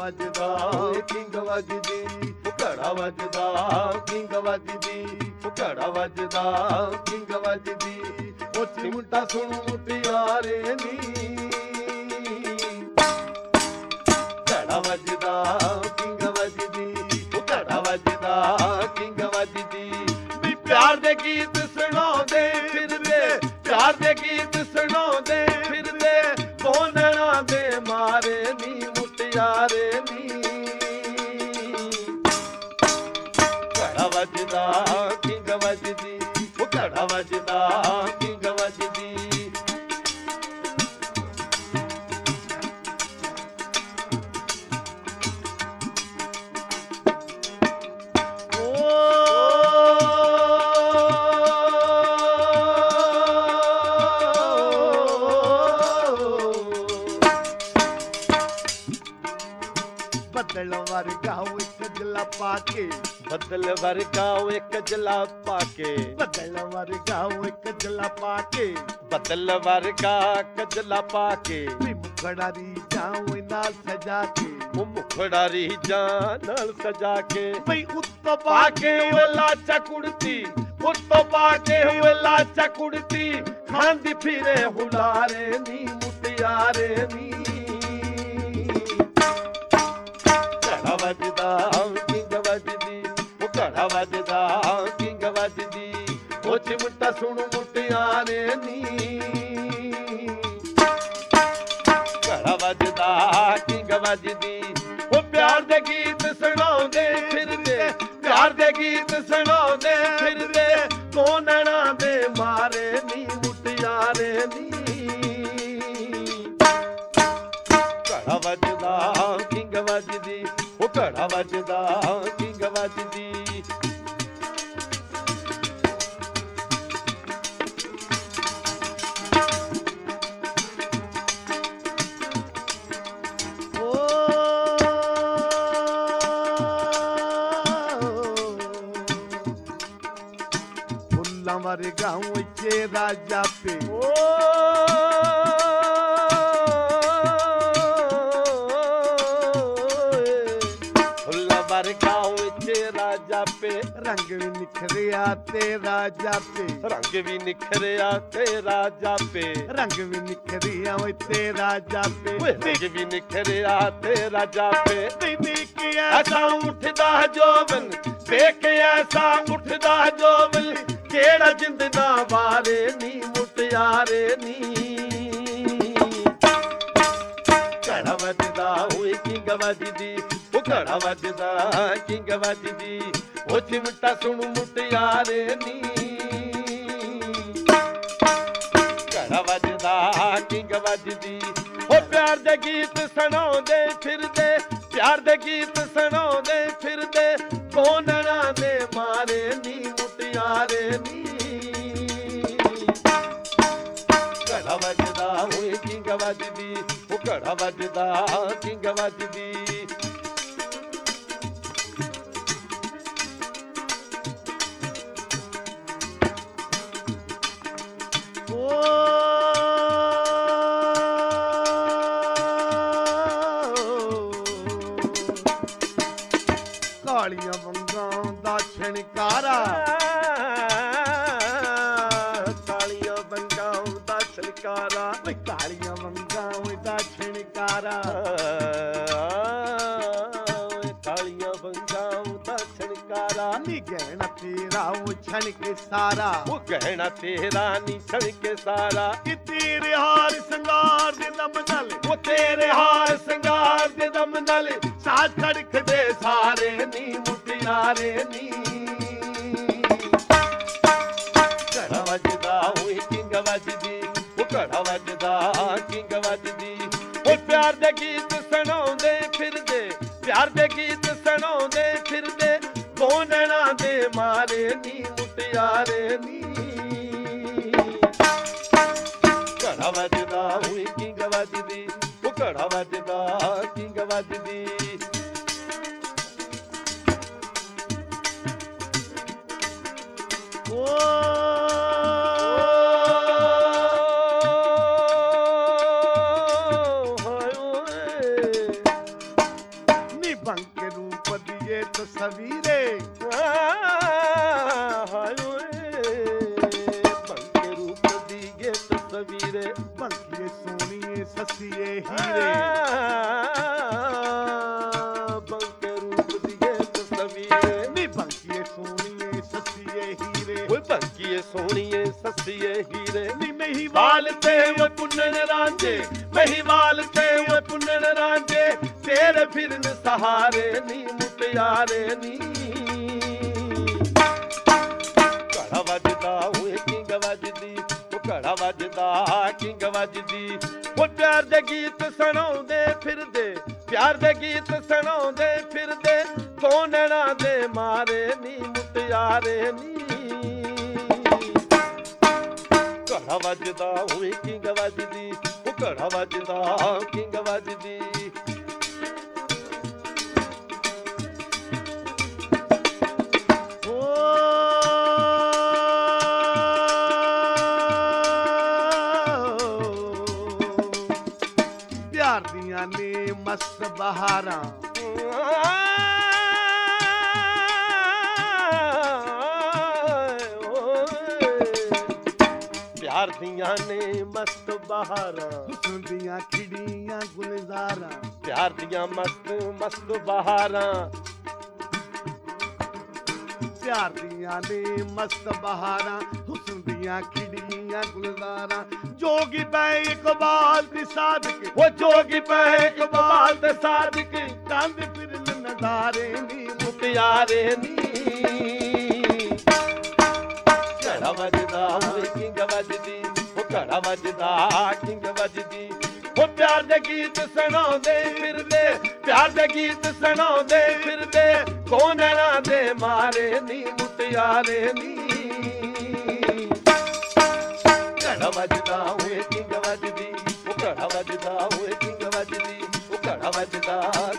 ਵੱਜਦਾ ਕਿੰਗ ਵੱਜਦੀ, ਘੜਾ ਵੱਜਦਾ ਕਿੰਗ ਵੱਜਦੀ, ਘੜਾ ਵੱਜਦਾ ਕਿੰਗ ਵੱਜਦੀ, ਉਹ ਚਿਮਟਾ ਸੁਣ ਮੁਟਿਆਰੇ ਨੀ, ਘੜਾ ਵੱਜਦਾ ਕਿੰਗ ਵੱਜਦੀ, ਘੜਾ ਵੱਜਦਾ ਕਿੰਗ ਵੱਜਦੀ, ਵੀ ਪਿਆਰ ਦੇ ਗੀਤ ਸੁਣਾਉਂਦੇ ਫਿਰਦੇ, ਪਿਆਰ ਦੇ ਗੀਤ ਸੁਣਾਉਂਦੇ ਫਿਰਦੇ, ਕੋਨਣਾ ਦੇ ਮਾਰੇ ਨੀ ਮੁਟਿਆਰੇ ਨੀ, ਘੜਾ ਵੱਜਦਾ ਕਿੰਗ ਵੱਜਦੀ, ਉਹ ਘੜਾ ਵੱਜਦਾ ਕਿੰਗ ਵੱਜਦੀ। ਬੱਦਲ ਵਰਗਾ ਇੱਕ ਜਲਾ ਪਾ ਕੇ, ਬੱਦਲ ਵਰਗਾ ਇੱਕ ਜਲਾ ਪਾ ਕੇ, ਬੱਦਲ ਵਰਗਾ ਇੱਕ ਜਲਾ ਪਾ ਕੇ, ਬੱਦਲ ਵਰਗਾ ਕਜਲਾ ਪਾ ਕੇ, ਵੀ ਮੁਖੜਾ ਦੀ ਜਾਉ ਨਾਲ ਸਜਾ ਕੇ, ਉਹ ਮੁਖੜਾ ਦੀ ਜਾਂ ਨਾਲ ਸਜਾ ਕੇ, ਬਈ ਉੱਤੋਂ ਪਾ ਕੇ ਉਹ ਲਾਚਾ ਕੁੜਤੀ, ਉੱਤੋਂ ਪਾ ਕੇ ਉਹ ਲਾਚਾ ਕੁੜਤੀ, ਖਾਂਦੀ ਫਿਰੇ ਹੁਲਾਰੇ ਨੀ ਮੁਟਿਆਰੇ ਨੀ, ਘੜਾ ਵੱਜਦਾ ਕਿੰਗ ਵੱਜਦੀ, ਉਹ ਘੜਾ ਵੱਜਦਾ ਕਿੰਗ ਵੱਜਦੀ, ਉਹ ਚਿਮਟਾ ਸੁਣ ਮੁਟਿਆਰੇ ਨੀ, ਘੜਾ ਵੱਜਦਾ ਕਿੰਗ ਵੱਜਦੀ, ਉਹ ਪਿਆਰ ਦੇ ਗੀਤ ਸੁਣਾਉਂਦੇ ਫਿਰਦੇ, ਪਿਆਰ ਦੇ ਗੀਤ ਸੁਣਾਉਂਦੇ ਫਿਰਦੇ, ਕੋਨਣਾ ਦੇ ਮਾਰੇ ਨੀ ਮੁਟਿਆਰੇ ਨੀ, ਘੜਾ ਵੱਜਦਾ ਕਿੰਗ ਵੱਜਦੀ, ਉਹ ਘੜਾ ਵੱਜਦਾ ਕਿੰਗ ਵੱਜਦੀ। ਫੁੱਲਾਂ ਵਰਗਾ ਇੱਥੇ ਰਾਜਾ ਪੇ, ਰਾਜਾ ਪੇ, ਰੰਗ ਵੀ ਨਿਖਰਿਆ ਤੇ ਰਾਜਾ ਪੇ, ਰੰਗ ਵੀ ਨਿਖਰਿਆ ਤੇ ਰਾਜਾ ਪੇ, ਰੰਗ ਵੀ ਨਿਖਰਿਆ ਤੇ ਰਾਜਾ ਪੇ, ਰੰਗ ਵੀ ਨਿਖਰਿਆ ਤੇ ਰਾਜਾ ਪੇ, ਦੇਖ ਐਸਾ ਉੱਠਦਾ ਜੋਬਨ, ਦੇਖ ਐਸਾ ਉੱਠਦਾ ਜੋਬਨ, ਕਿਹੜਾ ਜਿੰਦ ਨਾ ਵਾਰੇ ਨੀ ਮੁਟਿਆਰੇ ਨੀ, ਘੜਾ ਵੱਜਦਾ ਹੋਏ ਕਿੰਗ ਵੱਜਦੀ, ਉਹ ਘੜਾ ਵੱਜਦਾ ਕਿੰਗ ਵੱਜਦੀ, ਉਹ ਚਿਮਟਾ ਸੁਣ ਮੁਟਿਆਰੇ ਨੀ, ਘੜਾ ਵੱਜਦਾ ਕਿੰਗ ਵੱਜਦੀ, ਉਹ ਪਿਆਰ ਦੇ ਗੀਤ ਸੁਣਾਉਂਦੇ ਫਿਰਦੇ, ਪਿਆਰ ਦੇ ਗੀਤ ਸੁਣਾਉਂਦੇ ਫਿਰਦੇ, ਕੋਨਣਾ ਦੇ ਮਾਰੇ ਨੀ ਮੁਟਿਆਰੇ ਨੀ, ਘੜਾ ਵੱਜਦਾ ਹੋਏ ਕਿੰਗ ਵੱਜਦੀ, ਉਹ ਘੜਾ ਵੱਜਦਾ ਕਿੰਗ ਵੱਜਦੀ। ਕਾਲੀਆਂ ਵੰਗਾਂ ਦਾ ਛਣਕਾਰਾ, ਕਾਲੀਆਂ ਵੰਗਾਂ ਦਾ ਛਣਕਾਰਾ, ਵੇ ਕਾਲੀਆਂ ਵੰਗਾਂ ਦਾ ਛਣਕਾਰਾ, ਕਾਲੀਆਂ ਵੰਗਾਂ ਦਾ ਛਣਕਾਰਾ, ਨੀ ਗਹਿਣਾ ਤੇਰਾ ਉਹ ਛਣ ਕੇ ਸਾਰਾ, ਉਹ ਗਹਿਣਾ ਤੇਰਾ ਨੀ ਛਣ ਕੇ ਸਾਰਾ, ਕਿ ਤੇਰੇ ਹਾਰ ਸੰਗਾਰ ਦੇ ਦਮ ਨਾਲ, ਉਹ ਤੇਰੇ ਹਾਰ ਸੰਗਾਰ ਦੇ ਦਮ ਨਾਲ, ਸਾਥ ਖੜਕਦੇ ਸਾਰੇ ਨੀ ਮੁਟਿਆਰੇ ਨੀ, ਘੜਾ ਵੱਜਦਾ ਹੋਏ ਕਿੰਗ ਵੱਜਦੀ, ਉਹ ਘੜਾ ਵੱਜਦਾ ਕਿੰਗ ਵੱਜਦੀ, ਉਹ ਪਿਆਰ ਦੇ ਗੀਤ ਸੁਣਾਉਂਦੇ ਫਿਰਦੇ, ਪਿਆਰ ਦੇ ਗੀਤ ਸੁਣਾਉਂਦੇ ਫਿਰਦੇ, ਕੋਨਣਾ ਦੇ ਮਾਰੇ ਨੀ ਮੁਟਿਆਰੇ ਨੀ, ਘੜਾ ਵੱਜਦਾ ਹੋਏ ਕਿੰਗ ਵੱਜਦੀ, ਉਹ ਘੜਾ ਵੱਜਦਾ ਕਿੰਗ ਵੱਜਦੀ। ਤਸਵੀਰੇ ਹਾਏ ਓਏ ਬੰਕੇ ਰੂਪ ਦੀ ਏ ਤਸਵੀਰੇ ਬੰਕੀਏ ਸੋਹਣੀਏ ਸੱਸੀਏ ਹੀਰੇ ਬੰਕੇ ਰੂਪ ਦੀ ਏ ਤਸਵੀਰੇ ਨੀ ਬੰਕੀਏ ਸੋਹਣੀਏ ਸੱਸੀਏ ਹੀਰੇ ਓਏ ਬੰਕੀਏ ਸੋਹਣੀਏ ਸੱਸੀਏ ਹੀਰੇ ਨੀ ਮਹੀਵਾਲ ਤੇ ਓ ਪੁੰਨਣ ਰਾਂਝੇ ਮਹੀਵਾਲ ਤੇ ਓ ਪੁੰਨਣ ਰਾਂਝੇ ਤੇਰੇ ਫਿਰਨ ਸਹਾਰੇ ਨੀ ਮੁਟਿਆਰੇ ਨੀ ਘੜਾ ਵੱਜਦਾ ਓਏ ਕਿੰਗ ਵੱਜਦੀ ਓ ਘੜਾ ਵੱਜਦਾ ਕਿੰਗ ਵੱਜਦੀ ਓ ਪਿਆਰ ਦੇ ਗੀਤ ਸੁਣਾਉਂਦੇ ਫਿਰਦੇ ਪਿਆਰ ਦੇ ਗੀਤ ਸੁਣਾਉਂਦੇ ਫਿਰਦੇ ਦੋ ਨੈਣਾਂ ਦੇ ਮਾਰੇ ਨੀ ਮੁਟਿਆਰੇ ਨੀ ਘੜਾ ਵੱਜਦਾ ਓਏ ਕਿੰਗ ਵੱਜਦੀ ਓ ਘੜਾ ਵੱਜਦਾ ਕਿੰਗ ਵੱਜਦੀ ਪਿਆਰ ਦੀਆਂ ਨੇ ਮਸਤ ਬਹਾਰਾਂ ਪਿਆਰ ਦੀਆਂ ਨੇ ਮਸਤ ਬਹਾਰਾਂ ਹੁਸਨ ਦੀਆਂ ਖਿੜੀਆਂ ਗੁਲਜ਼ਾਰਾਂ ਪਿਆਰ ਦੀਆਂ ਮਸਤ ਮਸਤ ਬਹਾਰਾਂ ਪਿਆਰ ਦੀਆਂ ਨੇ ਮਸਤ ਬਹਾਰਾਂ ਹੁਸਨ ਦੀਆਂ ਖਿੜੀਆਂ ਗੁਲਜ਼ਾਰਾਂ ਜੋਗੀ ਪੈ ਇਕਬਾਲ ਦੀ ਸਾਦਕ ਉਹ ਜੋਗੀ ਪੈ ਇਕਬਾਲ ਦੇ ਸਾਦਕ ਕੰਧ ਫਿਰਨ ਨਜ਼ਾਰੇ ਨੀ ਮੁਟਿਆਰੇ ਨੀ ਘੜਾ ਵੱਜਦਾ ਓਏ ਕਿੰਗ ਵੱਜਦੀ ਉਹ ਘੜਾ ਵੱਜਦਾ ਕਿੰਗ ਵੱਜਦੀ ਉਹ ਪਿਆਰ ਦੇ ਗੀਤ ਸੁਣਾਉਂਦੇ ਫਿਰਦੇ ਪਿਆਰ ਦੇ ਗੀਤ ਸੁਣਾਉਂਦੇ ਫਿਰਦੇ ਕੌਣ ਨਾ ਦੇ ਮਾਰੇ ਨੀ ਮੁਟਿਆਰੇ ਨੀ ਘੜਾ ਵੱਜਦਾ ਓਏ ਕਿੰਗ ਵੱਜਦੀ ਉਹ ਘੜਾ ਵੱਜਦਾ ਓਏ ਕਿੰਗ ਵੱਜਦੀ ਉਹ ਘੜਾ ਵੱਜਦਾ